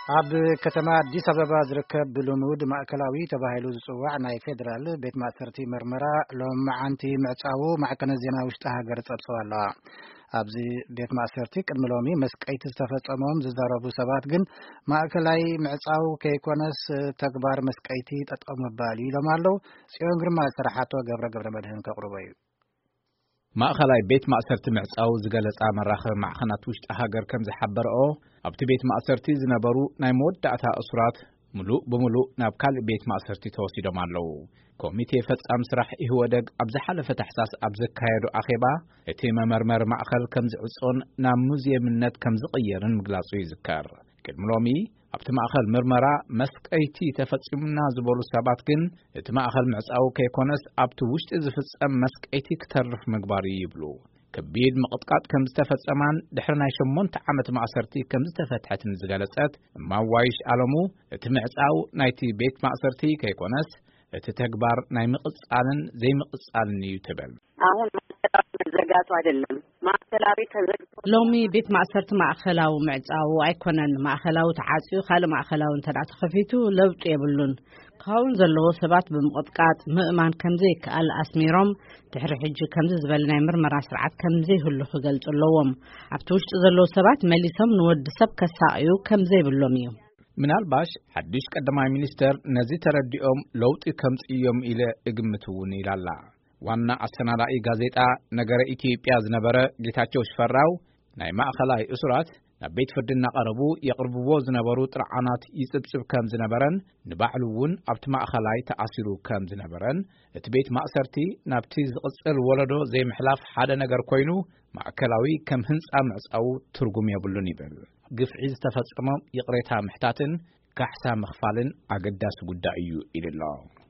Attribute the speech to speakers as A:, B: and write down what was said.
A: عب كتما أديس أبابا زركب بلونود مأكلاوي تباهلو زصواع ناي فيدرال بيت مأسرتي مرمرا لهم عنتي معتاو مع كنزينا وشتها قرص أبسوالا أبزي بيت مأسرتي كدملومي مسكيت استفصمهم زداربو سبات جن مأكلاي معتاو كيكونس تكبار مسكيتي تطقم بالي لمالو سيون غرما سرحاتو قبر مدهن كقربايو
B: مأخلاي بيت مأسرتي معتاو زغلص مراخ معخنات وشت هاجر كم زحبرኦ ኣብቲ ቤት ማእሰርቲ ዝነበሩ ናይ መወዳእታ እስራት ሙሉእ ብሙሉእ ናብ ካልእ ቤት ማእሰርቲ ተወሲዶም ኣለዉ ኮሚቴ ፈጻም ስራሕ ይህወደግ ኣብ ዝሓለፈ ታሕሳስ ኣብ ዘካየዱ ኣኼባ እቲ መመርመሪ ማእኸል ከም ዝዕጾን ናብ ሙዝየምነት ከም ዝቕየርን ምግላጹ ይዝከር ቅድሚ ሎሚ ኣብቲ ማእኸል ምርመራ መስቀይቲ ተፈጺሙና ዝበሉ ሰባት ግን እቲ ማእኸል ምዕጻው ከይኮነስ ኣብቲ ውሽጢ ዝፍጸም መስቀይቲ ክተርፍ ምግባር ይብሉ كبير مقطقات كم استفصمان دحرنا 8 عامت معصرتي كم استفتحتن زغلصت ما وايش علمو تمعصاو نايتي بيت معصرتي كيكونس تتكبار ناي مقصالن زي مقصالن يتبل
C: አሁን መዘጋቱ አይደለም ማዕከላዊ ተዘግቶ
D: ሎሚ ቤት ማዕሰርት ማዕከላው ምዕጻው አይኮነን ማዕከላው ተዓጽዩ ካለ ማዕከላው ተዳዕተ ከፊቱ ለውጥ የብሉን ካውን ዘለዎ ሰባት በመቆጥቃጥ ምእማን ከምዘ ይካል አስሚሮም ድሕሪ ሕጂ ከምዘ ዝበልናይ ምርመራ ስርዓት ከምዘ ይህሉ ክገልጽለዎም ኣብቲ ውሽጢ ዘለዎ ሰባት መሊሶም ንወዲ ሰብ ከሳዩ ከምዘ ይብሎም እዩ
B: ምናልባሽ ሓድሽ ቀዳማይ ሚኒስተር ነዚ ተረዲኦም ለውጥ ከምጽዮም ኢለ እግምቱውን ይላላ ዋና አሰናዳኢ ጋዜጣ ነገረ ኢትዮጵያ ዝነበረ ጌታቸው ሽፈራው ናይ ማእኸላይ እስራት ናብ ቤት ፍርድና ቀረቡ የቅርብዎ ዝነበሩ ጥርዓናት ይጽብጽብ ከም ዝነበረን ንባዕሉውን ኣብቲ ማእኸላይ ተኣሲሩ ከም ዝነበረን እቲ ቤት ማእሰርቲ ናብቲ ዝቕጽል ወለዶ ዘይምሕላፍ ሓደ ነገር ኮይኑ ማእከላዊ ከም ህንጻ ምዕጻው ትርጉም የብሉን ይብል ግፍዒ ዝተፈጸመ ይቕሬታ ምሕታትን ካሕሳ መኽፋልን ኣገዳሲ ጉዳይ እዩ ኢልሎ